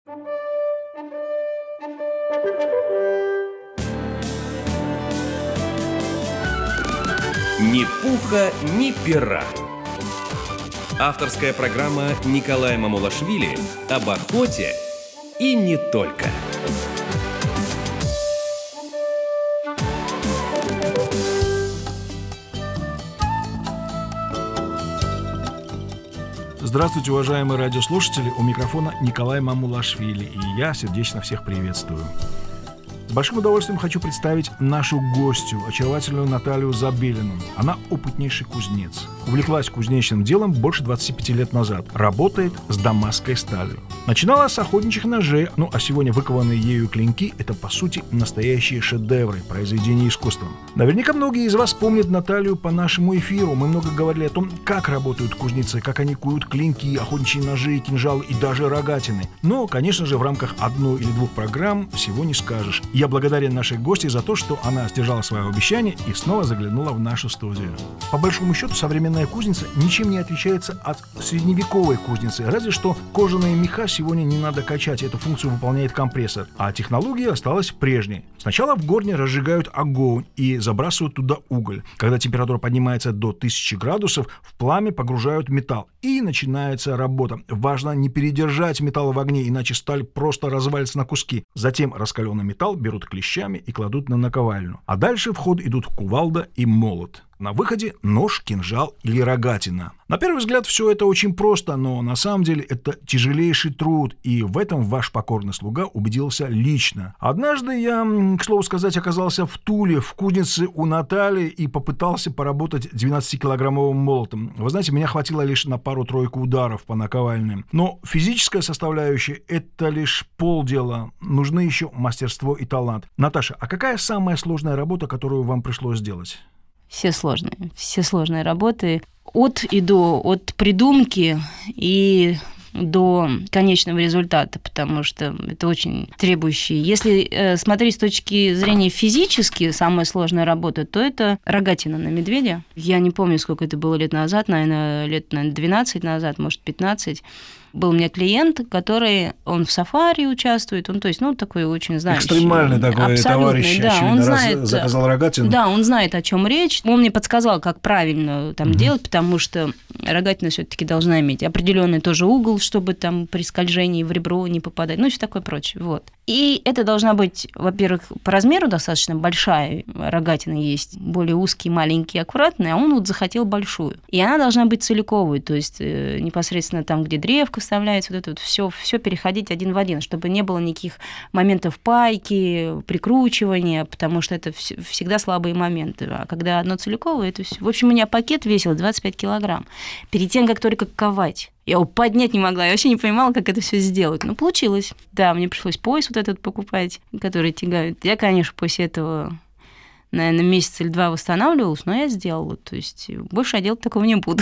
Ни пуха, ни пера. Авторская программа Николая Мамулашвили об охоте и не только. Здравствуйте, уважаемые радиослушатели, у микрофона Николай Мамулашвили, и я сердечно всех приветствую. С большим удовольствием хочу представить нашу гостью, очаровательную Наталью Забелину. Она опытнейший кузнец. Увлеклась кузнечным делом больше 25 лет назад. Работает с дамасской сталью. Начинала с охотничьих ножей, а сегодня выкованные ею клинки – это, по сути, настоящие шедевры, произведения искусства. Наверняка многие из вас помнят Наталью по нашему эфиру. Мы много говорили о том, как работают кузнецы, как они куют клинки, охотничьи ножи, кинжалы и даже рогатины. Но, конечно же, в рамках одной или двух программ всего не скажешь. Я благодарен нашей гости за то, что она сдержала свое обещание и снова заглянула в нашу студию. По большому счету, современная кузница ничем не отличается от средневековой кузницы, разве что кожаные меха сегодня не надо качать, эту функцию выполняет компрессор, а технология осталась прежней. Сначала в горне разжигают огонь и забрасывают туда уголь. Когда температура поднимается до 1000 градусов, в пламя погружают металл, и начинается работа. Важно не передержать металл в огне, иначе сталь просто развалится на куски. Затем раскаленный металл берут клещами и кладут на наковальню. А дальше в ход идут кувалда и молот. На выходе нож, кинжал или рогатина. На первый взгляд все это очень просто, но на самом деле это тяжелейший труд, и в этом ваш покорный слуга убедился лично. Однажды я, к слову сказать, оказался в Туле, в кузнице у Натальи, и попытался поработать 12-килограммовым молотом. Вы знаете, меня хватило лишь на пару-тройку ударов по наковальне. Но физическая составляющая – это лишь полдела. Нужны еще мастерство и талант. Наташа, а какая самая сложная работа, которую вам пришлось сделать? Все сложные работы. От и до, от придумки и до конечного результата, потому что это очень требующие. Если смотреть с точки зрения физически, самая сложная работа, то это рогатина на медведя. Я не помню, сколько это было лет назад, наверное, лет 12 назад, может, 15. Был у меня клиент, он в сафари участвует, он, то есть, такой очень знающий. Экстремальный такой товарищ, да, очевидно, он знает, заказал рогатину. Да, он знает, о чем речь. Он мне подсказал, как правильно делать, потому что рогатина все-таки должна иметь определенный тоже угол, чтобы там при скольжении в ребро не попадать, и все такое прочее. Вот. И это должна быть, во-первых, по размеру достаточно большая рогатина есть, более узкие, маленькие, аккуратные, а он захотел большую. И она должна быть целиковой, то есть непосредственно там, где древко вставляется, вот это вот все переходить один в один, чтобы не было никаких моментов пайки, прикручивания, потому что это всегда слабые моменты. А когда одно целиковое, это все. В общем, у меня пакет весил 25 килограмм. Перед тем, как только ковать, я его поднять не могла, я вообще не понимала, как это все сделать. Но получилось. Да, мне пришлось пояс вот этот покупать, который тягают. Я, конечно, после этого, наверное, месяц или два восстанавливалась, но я сделала. То есть больше я делать такого не буду.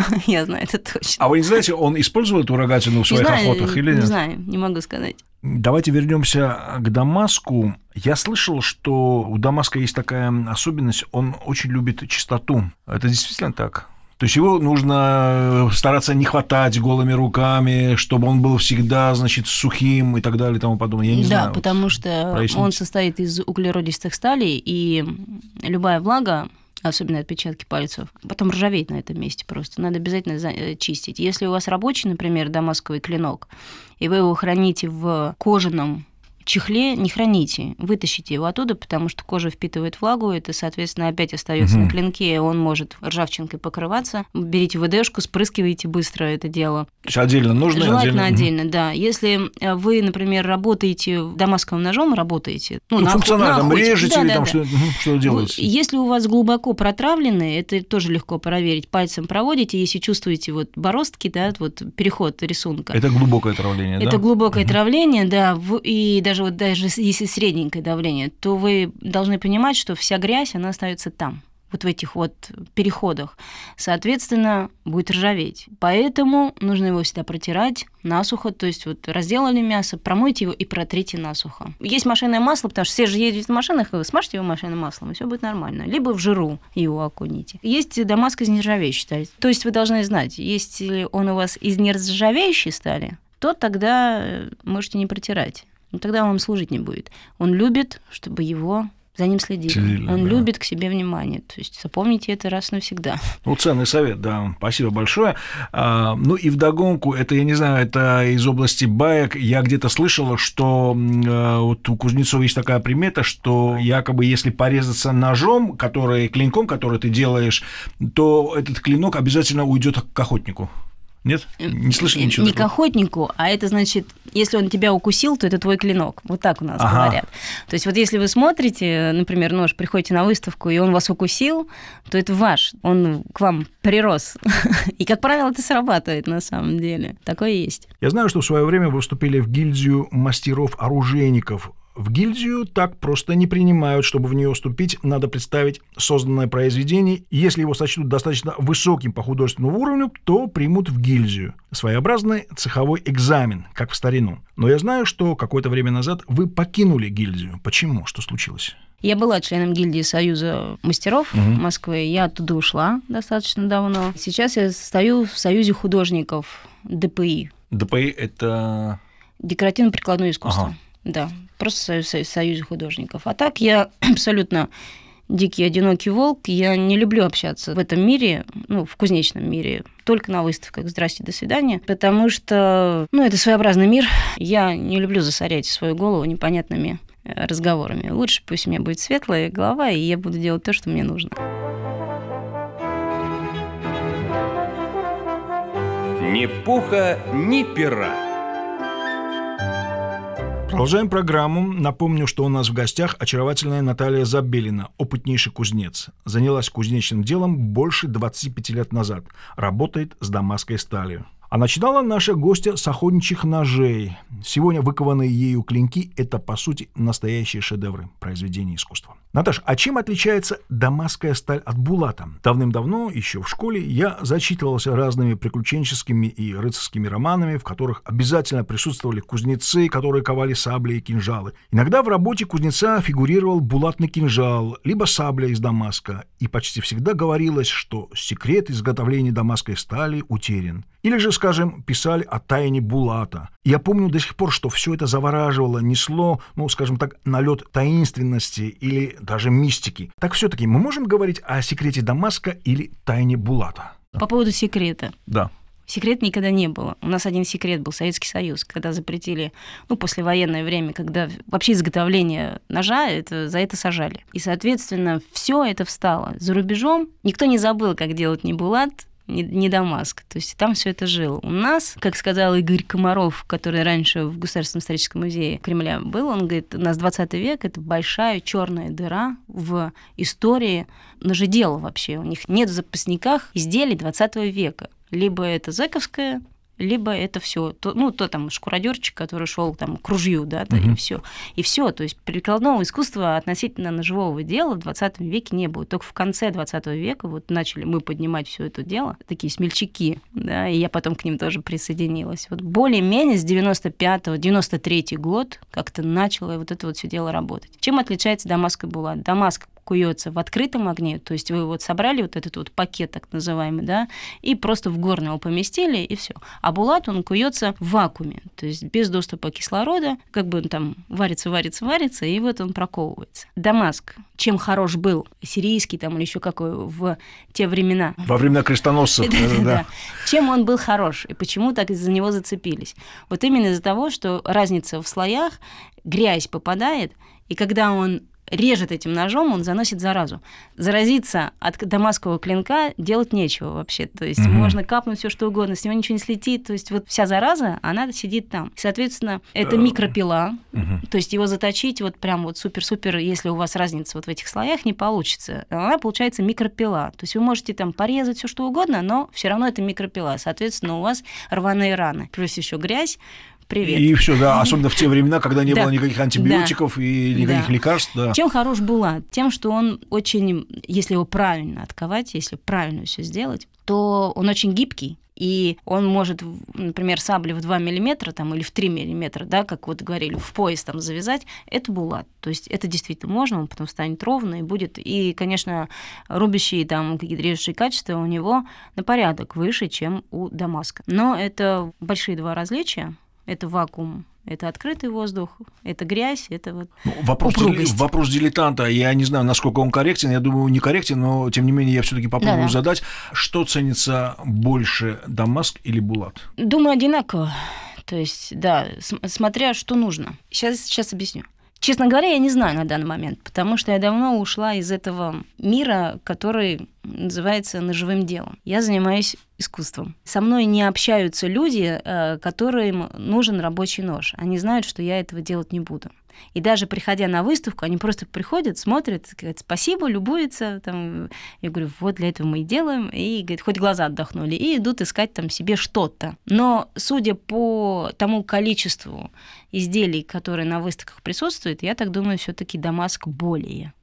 Я знаю это точно. А вы не знаете, он использовал эту рогатину в своих охотах или нет? Не знаю, не могу сказать. Давайте вернемся к Дамаску. Я слышал, что у Дамаска есть такая особенность, он очень любит чистоту. Это действительно так? То есть его нужно стараться не хватать голыми руками, чтобы он был всегда, сухим и так далее и тому подобное. Я не знаю. Да, потому что он состоит из углеродистых сталей, и любая влага, особенно отпечатки пальцев, потом ржаветь на этом месте просто. Надо обязательно чистить. Если у вас рабочий, например, дамасковый клинок, и вы его храните в кожаном чехле, не храните, вытащите его оттуда, потому что кожа впитывает влагу, это, соответственно, опять остается на клинке, он может ржавчинкой покрываться. Берите ВДшку, спрыскивайте быстро это дело. То есть отдельно нужно? Желательно отдельно, да. Если вы, например, работаете дамасковым ножом, функционально режете или там что делаете? Если у вас глубоко протравлены, это тоже легко проверить. Пальцем проводите, если чувствуете бороздки, переход рисунка. Это глубокое травление, да? Это глубокое травление, да, и даже если средненькое давление, то вы должны понимать, что вся грязь, она остается там, в этих переходах. Соответственно, будет ржаветь. Поэтому нужно его всегда протирать насухо, то есть разделали мясо, промойте его и протрите насухо. Есть машинное масло, потому что все же ездят в машинах, вы смажьте его машинным маслом, и все будет нормально. Либо в жиру его окуните. Есть Дамаск из нержавеющей стали. То есть вы должны знать, если он у вас из нержавеющей стали, то тогда можете не протирать. Но тогда он вам служить не будет. Он любит, чтобы его за ним следили. Он любит к себе внимание. То есть запомните это раз навсегда. Ну, ценный совет, да. Спасибо большое. Ну и вдогонку, это, я не знаю, это из области баек. Я где-то слышал, что вот у кузнецов есть такая примета, что якобы если порезаться ножом, клинком, который ты делаешь, то этот клинок обязательно уйдет к охотнику. Нет? Не слышали ничего Не такого? к охотнику, а это значит, если он тебя укусил, то это твой клинок. Вот так у нас говорят. То есть вот если вы смотрите, например, нож, приходите на выставку, и он вас укусил, то это ваш, он к вам прирос. И, как правило, это срабатывает на самом деле. Такое есть. Я знаю, что в свое время вы вступили в гильдию мастеров-оружейников. В гильдию так просто не принимают. Чтобы в нее вступить, надо представить созданное произведение. И если его сочтут достаточно высоким по художественному уровню, то примут в гильдию. Своеобразный цеховой экзамен, как в старину. Но я знаю, что какое-то время назад вы покинули гильдию. Почему? Что случилось? Я была членом гильдии Союза мастеров Москвы. Я оттуда ушла достаточно давно. Сейчас я состою в Союзе художников ДПИ. ДПИ – это... Декоративно-прикладное искусство. Да, просто в Союзе художников. А так я абсолютно дикий, одинокий волк. Я не люблю общаться в этом мире, в кузнечном мире, только на выставках. Здрасте, до свидания. Потому что, это своеобразный мир. Я не люблю засорять свою голову непонятными разговорами. Лучше пусть у меня будет светлая голова, и я буду делать то, что мне нужно. Ни пуха, ни пера. Продолжаем программу. Напомню, что у нас в гостях очаровательная Наталья Забелина, опытнейший кузнец. Занялась кузнечным делом больше 25 лет назад. Работает с дамасской сталью. А начинала наша гостья с охотничьих ножей. Сегодня выкованные ею клинки – это, по сути, настоящие шедевры произведения искусства. Наташ, а чем отличается дамасская сталь от булата? Давным-давно, еще в школе, я зачитывался разными приключенческими и рыцарскими романами, в которых обязательно присутствовали кузнецы, которые ковали сабли и кинжалы. Иногда в работе кузнеца фигурировал булатный кинжал, либо сабля из Дамаска, и почти всегда говорилось, что секрет изготовления дамасской стали утерян. Или же, скажем, писали о тайне булата. Я помню до сих пор, что все это завораживало, несло, скажем так, налет таинственности или даже мистики. Так все-таки мы можем говорить о секрете Дамаска или тайне булата? По поводу секрета. Да. Секрета никогда не было. У нас один секрет был — Советский Союз, когда запретили, послевоенное время, когда вообще изготовление ножа, за это сажали. И, соответственно, все это встало. За рубежом никто не забыл, как делать ни булат, не Дамаск. То есть там все это жило. У нас, как сказал Игорь Комаров, который раньше в Государственном историческом музее Кремля был, он говорит, у нас 20 век — это большая черная дыра в истории ножедела вообще. У них нет в запасниках изделий 20 века. Либо это зэковское, либо это все, то там шкуродерчик, который шел там к ружью, да, и все. И все. То есть прикладного искусства относительно ножевого дела в 20 веке не было. Только в конце 20 века начали мы поднимать все это дело, такие смельчаки, да, и я потом к ним тоже присоединилась. Более-менее с 95-93 год как-то начало это все дело работать. Чем отличается дамаск и булат? Дамаск куется в открытом огне, то есть вы собрали этот пакет так называемый, да, и просто в горн его поместили, и все. А булат, он куется в вакууме, то есть без доступа кислорода, как бы он там варится, и он проковывается. Дамаск, чем хорош был, сирийский там или еще какой в те времена. Во времена крестоносцев. Да. Чем он был хорош, и почему так за него зацепились? Именно из-за того, что разница в слоях, грязь попадает, и когда он режет этим ножом, он заносит заразу. Заразиться от дамасского клинка делать нечего вообще. То есть можно капнуть все что угодно, с него ничего не слетит. То есть вся зараза, она сидит там. Соответственно, это микропила. То есть его заточить прям супер-супер, если у вас разница в этих слоях, не получится. Она получается микропила. То есть вы можете там порезать все что угодно, но все равно это микропила. Соответственно, у вас рваные раны. Плюс еще грязь. Привет. И все, да, особенно в те времена, когда не было никаких антибиотиков и никаких лекарств. Да. Чем хорош булат? Тем, что он очень, если его правильно отковать, если правильно все сделать, то он очень гибкий. И он может, например, сабли в 2 миллиметра или в 3 миллиметра, да, как говорили, в пояс завязать, это булат. То есть это действительно можно, он потом станет ровно и будет. И, конечно, рубящие какие-то режущие качества у него на порядок выше, чем у Дамаска. Но это большие два различия. это вакуум. Это открытый воздух, это грязь, это вот вопрос дилетанта. Я не знаю, насколько он корректен. Я думаю, не корректен, но, тем не менее, я все-таки попробую задать. Что ценится больше, Дамаск или Булат? Думаю, одинаково. То есть, да, смотря что нужно. Сейчас объясню. Честно говоря, я не знаю на данный момент, потому что я давно ушла из этого мира, который называется ножевым делом. Я занимаюсь искусством. Со мной не общаются люди, которым нужен рабочий нож. Они знают, что я этого делать не буду. И даже приходя на выставку, они просто приходят, смотрят, говорят, спасибо, любуются. Там, я говорю, вот для этого мы и делаем. И говорят, хоть глаза отдохнули. И идут искать там себе что-то. Но судя по тому количеству изделий, которые на выставках присутствуют, я так думаю, все-таки Дамаск более.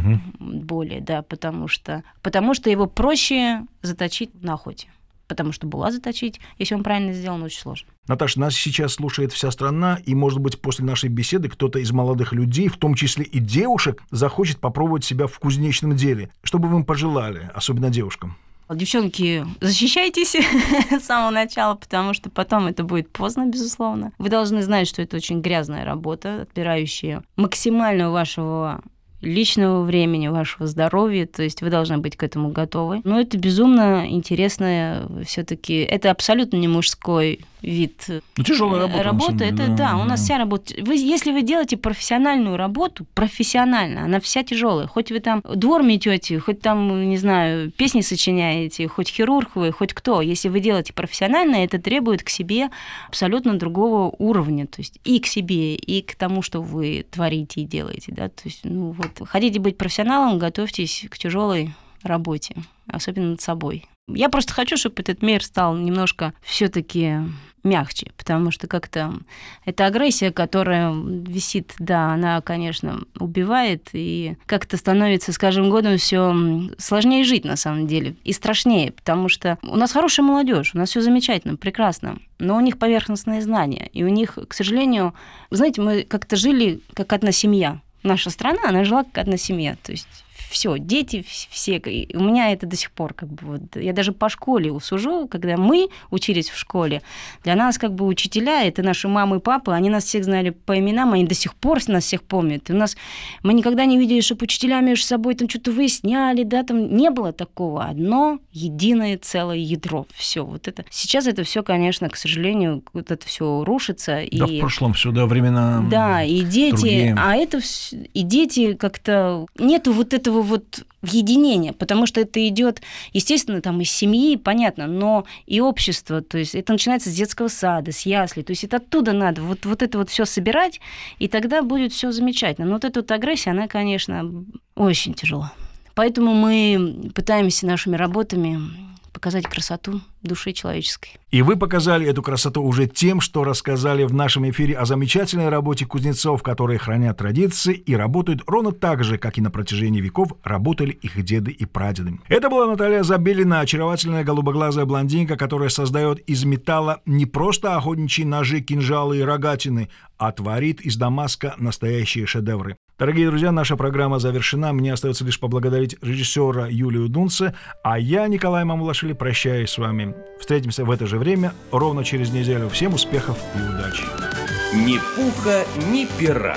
Более, да, потому что его проще заточить на охоте. Потому что Булат заточить, если он правильно сделан, очень сложно. Наташа, нас сейчас слушает вся страна, и, может быть, после нашей беседы кто-то из молодых людей, в том числе и девушек, захочет попробовать себя в кузнечном деле. Что бы вы им пожелали, особенно девушкам? Девчонки, защищайтесь с самого начала, потому что потом это будет поздно, безусловно. Вы должны знать, что это очень грязная работа, отбирающая максимально вашего личного времени, вашего здоровья, то есть вы должны быть к этому готовы. Но это безумно интересно все-таки. Это абсолютно не мужской вид тяжелая работа. Это, да, у нас вся работа. Если вы делаете профессиональную работу, профессионально, она вся тяжелая. Хоть вы там двор метете, хоть там, не знаю, песни сочиняете, хоть хирург вы, хоть кто. Если вы делаете профессионально, это требует к себе абсолютно другого уровня. То есть и к себе, и к тому, что вы творите и делаете. Да? То есть, хотите быть профессионалом, готовьтесь к тяжелой работе, особенно над собой. Я просто хочу, чтобы этот мир стал немножко все-таки мягче, потому что как-то эта агрессия, которая висит, да, она, конечно, убивает, и как-то становится с каждым годом все сложнее жить на самом деле, и страшнее, потому что у нас хорошая молодежь, у нас все замечательно, прекрасно, но у них поверхностные знания, и у них, к сожалению, знаете, мы как-то жили как одна семья. Наша страна, она жила как одна семья, то есть все, дети, все. И у меня это до сих пор я даже по школе сужу, когда мы учились в школе, для нас учителя, это наши мамы и папы, они нас всех знали по именам, они до сих пор нас всех помнят. И мы никогда не видели, чтобы учителя между собой там что-то выясняли, да, там не было такого. Одно единое целое ядро. Все, вот это. Сейчас это все, конечно, к сожалению, вот это все рушится. Да, в прошлом все, да, времена. Да, и дети, другие. И дети как-то нету вот этого единения, потому что это идет, естественно, там из семьи, понятно, но и общество, то есть это начинается с детского сада, с ясли, то есть это оттуда надо вот это все собирать, и тогда будет все замечательно. Но вот эта агрессия, она, конечно, очень тяжела. Поэтому мы пытаемся нашими работами показать красоту души человеческой. И вы показали эту красоту уже тем, что рассказали в нашем эфире о замечательной работе кузнецов, которые хранят традиции и работают ровно так же, как и на протяжении веков работали их деды и прадеды. Это была Наталья Забелина, очаровательная голубоглазая блондинка, которая создает из металла не просто охотничьи ножи, кинжалы и рогатины, а творит из Дамаска настоящие шедевры. Дорогие друзья, наша программа завершена. Мне остается лишь поблагодарить режиссера Юлию Дунце, а я, Николай Мамулашвили, прощаюсь с вами. Встретимся в это же время, ровно через неделю. Всем успехов и удачи. Ни пуха, ни пера.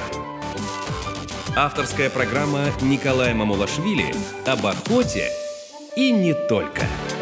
Авторская программа Николая Мамулашвили об охоте и не только.